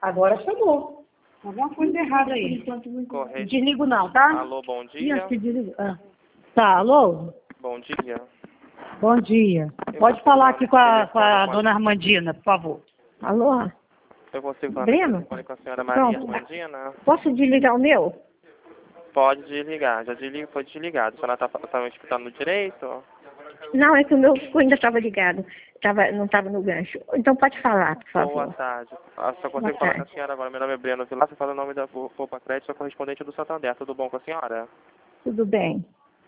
Agora chegou. Alguma coisa errada aí. Correto. Desligo não, tá? Alô, bom dia. Ih, desligo. Tá, alô? Bom dia. Bom dia. Eu Pode consigo falar falar aqui no com a telefone dona Armandina, por favor. Alô? Eu consigo falar Breno? no telefone com a senhora Maria Pronto. Armandina? Posso desligar o meu? Pode desligar. Já desliga, foi desligado. A senhora tá me escutando direito? Não, é que o meu ainda estava ligado. Não estava no gancho. Então pode falar, por favor. Boa tarde. Só consigo Boa falar com a tarde. senhora agora. Meu nome é Breno Vilar. Você fala o nome da Poupa Crédito, sou correspondente do Santander. Tudo bom com a senhora? Tudo bem.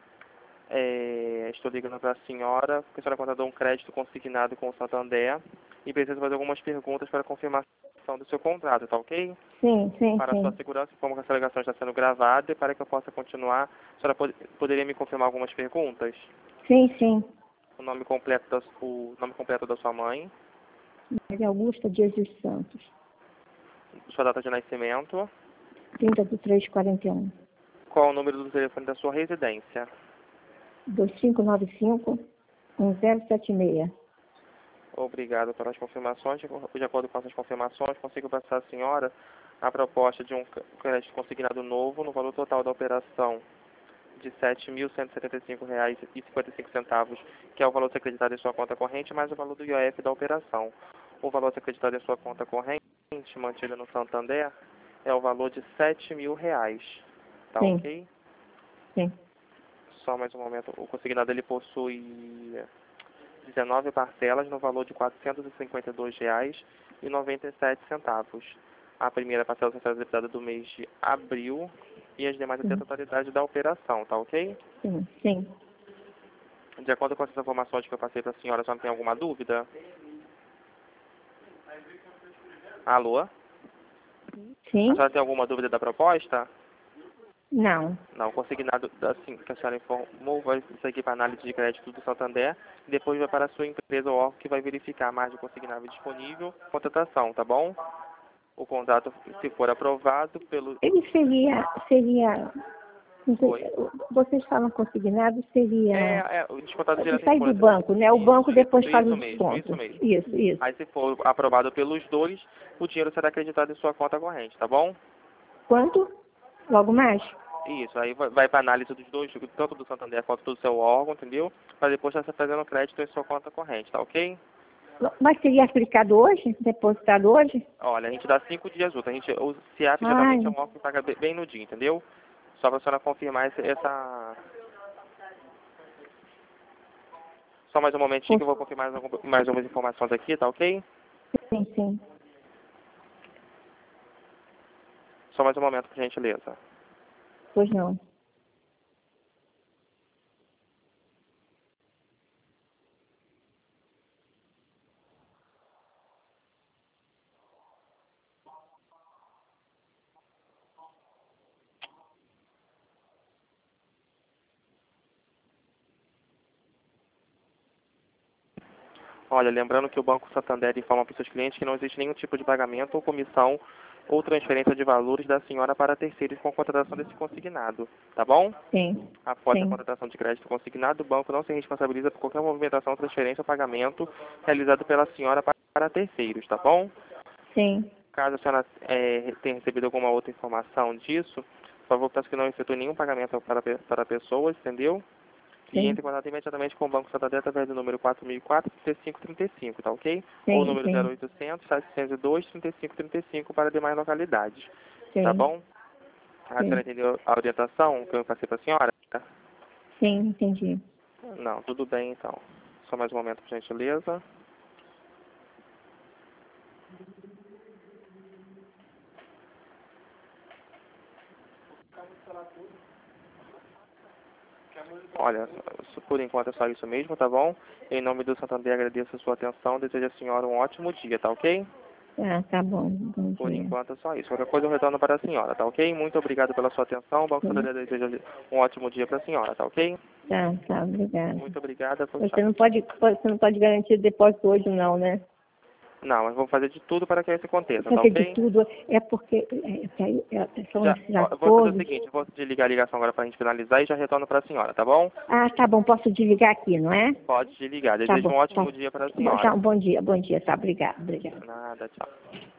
Estou ligando para a senhora, porque a senhora contratou um crédito consignado com o Santander e precisa fazer algumas perguntas para confirmação do seu contrato, tá ok? Sim, sim, Para a sua sim. segurança, como essa ligação está sendo gravada e para que eu possa continuar, a senhora poderia me confirmar algumas perguntas? Sim, sim. O nome completo da sua mãe, Maria Augusta Dias dos Santos. sua data de nascimento, 30/3/41. qual o número do telefone da sua residência? 2595-1076. Obrigado pelas confirmações. De acordo com essas confirmações, consigo passar à senhora a proposta de um crédito consignado novo no valor total da operação de R$ 7.175,55, que é o valor acreditado em sua conta corrente, mais o valor do IOF da operação. O valor acreditado em sua conta corrente, mantido no Santander, é o valor de R$ 7.000. Tá Sim. ok? Sim. Só mais um momento. O consignado ele possui 19 parcelas no valor de R$ 452,97. A primeira parcela será debitada do mês de abril e as demais até a totalidade da operação, tá ok? Sim, sim. De acordo com essas informações que eu passei para a senhora, tem alguma dúvida? Alô? Sim? A senhora tem alguma dúvida da proposta? Não. Não, consignado assim que a senhora informou, vai seguir para a análise de crédito do Santander, e depois vai para a sua empresa ou órgão que vai verificar a margem consignável disponível, contratação, tá bom? O contrato, se for aprovado pelo... Ele seria, não sei, Oi? vocês falam consignado, seria O descontado de direto sair do banco, né? O banco depois faz o Isso mesmo, desconto. isso mesmo. Isso. Aí se for aprovado pelos dois, o dinheiro será acreditado em sua conta corrente, tá bom? Quanto? Logo mais? Isso, aí vai para análise dos dois, tanto do Santander quanto do seu órgão, entendeu? Para depois estar fazendo crédito em sua conta corrente, tá ok? Mas seria aplicado hoje? Depositado hoje? Olha, a gente dá 5 dias úteis. O CIAP Ai, geralmente é um órgão que paga bem no dia, entendeu? Só para a senhora confirmar essa... Só mais um momentinho que eu vou confirmar mais umas informações aqui, tá ok? sim, sim. Só mais um momento, por gentileza. Pois não. Olha, lembrando que o Banco Santander informa para os seus clientes que não existe nenhum tipo de pagamento ou comissão ou transferência de valores da senhora para terceiros com a contratação desse consignado, tá bom? Sim. Após a Sim. contratação de crédito consignado, o banco não se responsabiliza por qualquer movimentação, transferência ou pagamento realizado pela senhora para terceiros, tá bom? Sim. Caso a senhora tenha recebido alguma outra informação disso, por favor, peço que não efetue nenhum pagamento para pessoas, entendeu? E Sim. entre em contato imediatamente com o Banco Santander através do número 4004-3535, tá ok? Ou o Sim. número Sim. 0800-702-3535 para demais localidades, tá Sim. bom? A senhora Sim. entendeu a orientação que eu passei para a senhora? Sim, entendi. Não, tudo bem então. Só mais um momento, por gentileza. Olha, por enquanto é só isso mesmo, tá bom? Em nome do Santander, agradeço a sua atenção. Desejo à senhora um ótimo dia, tá ok? Tá bom. Bom Por dia. enquanto é só isso. Qualquer coisa eu retorno para a senhora, tá ok? Muito obrigado pela sua atenção. O Banco Sim. Santander deseja um ótimo dia para a senhora, tá ok? Tá, obrigada. Muito obrigada. Tchau. Você não pode garantir depósito hoje não, né? Não, mas vamos fazer de tudo para que isso aconteça, tá Fazer de ok? tudo é porque são esses Eu vou fazer o acordos. seguinte, eu vou desligar a ligação agora para a gente finalizar e já retorno para a senhora, tá bom? Tá bom, posso desligar aqui, não é? Pode desligar. Tá Desejo bom, um tá. ótimo dia para a Tá, senhora. bom dia, tá, obrigada. Nada, tchau.